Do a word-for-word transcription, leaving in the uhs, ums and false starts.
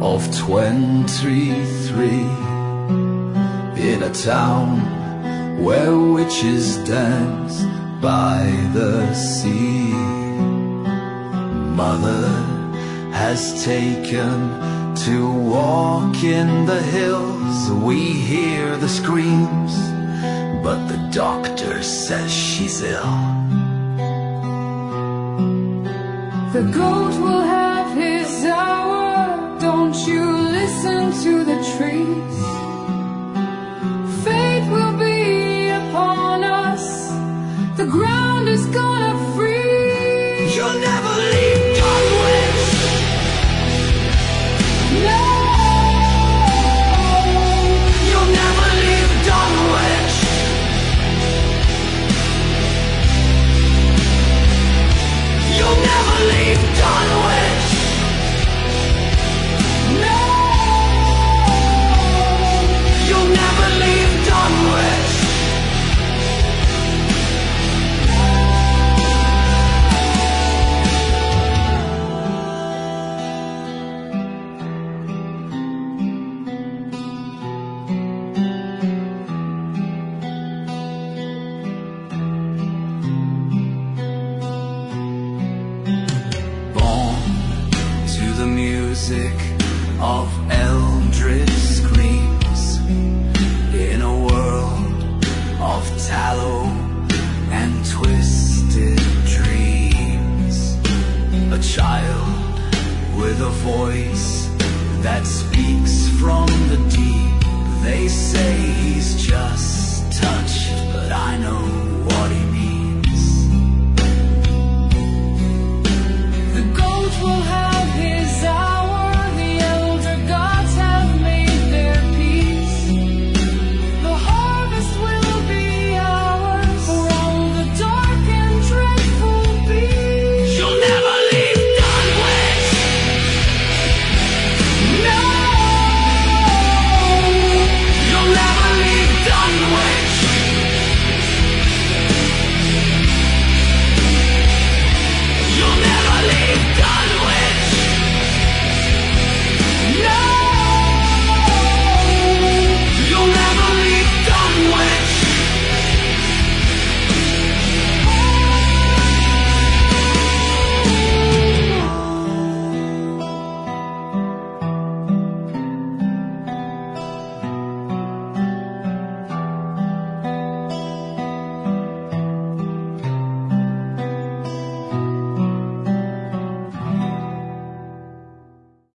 of twenty-three, in a town where witches dance by the sea. Mother has taken to walk in the hills. We hear the screams, but the doctor says she's ill. The goat will have his hour, don't you listen to the trees. Fate will be upon us, the ground is gonna freeze. You'll never leave Dunwich. No, You'll never leave Dunwich. You'll never leave Dunwich. no, You'll never leave Dunwich. Born to the music of eldritch screams, in a world of tallow and twisted dreams. A child with a voice that speaks from the deep. They say he's just touched, but I know what he means. the goat will have